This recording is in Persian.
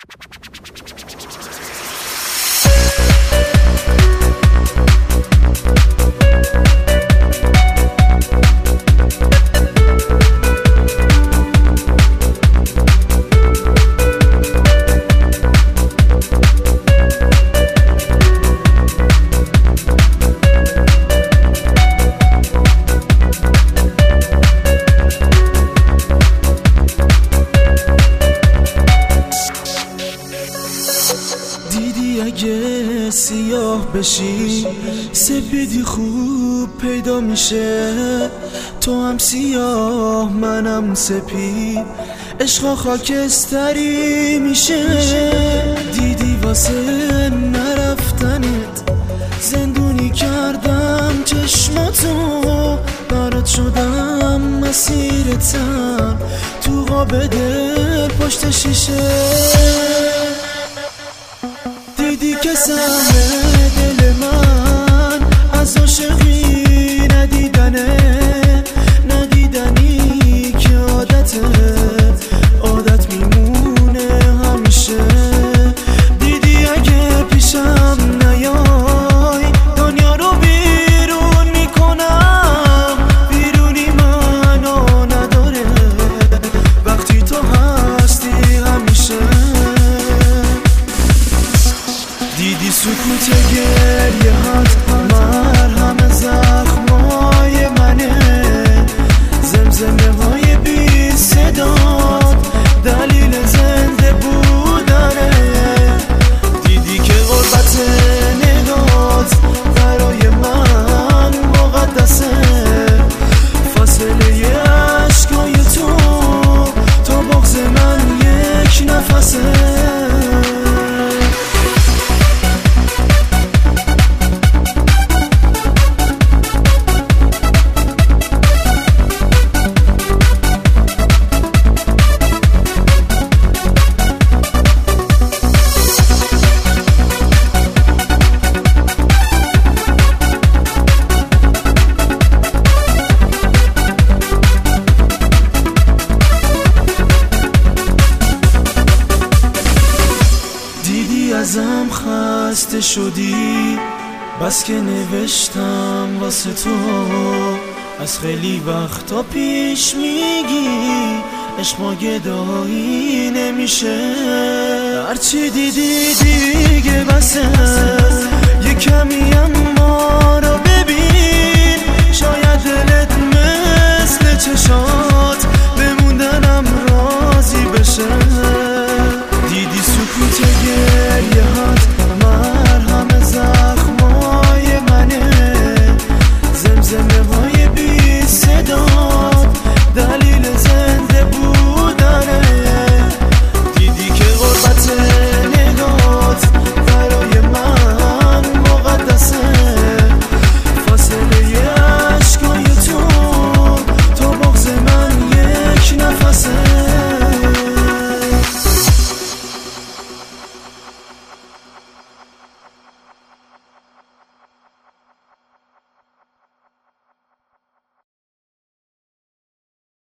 اگه سیاه بشی سپیدی خوب پیدا میشه، تو هم سیاه منم سپید، عشق خاکستری میشه. دیدی واسه نرفتنت زندونی کردم چشماتو، برات شدم مسیرتم تو قاب دل پشت شیشه. دیدی که سهم دل من از عاشقی ندیدنی که عادت میمونه همیشه. دیدی اگه پیشم نیای دنیا رو بیرون میکنم، بیرونی منو نداره وقتی تو هستی همیشه. دیدی سکوت گریه هات مرهم زخمای منه، زمزمه های بی صدات دلیل زنده بودنه. دیدی که غربت نگات برای من مقدسه، فاصله عشقای تو بغض من یک نفسه. ازم خسته شدی بس که نوشتم واسه تو، از خیلی وقتا پیش میگی عشق ما گدایی نمیشه. هرچی دیدی دیگه بسه، یه کمی اما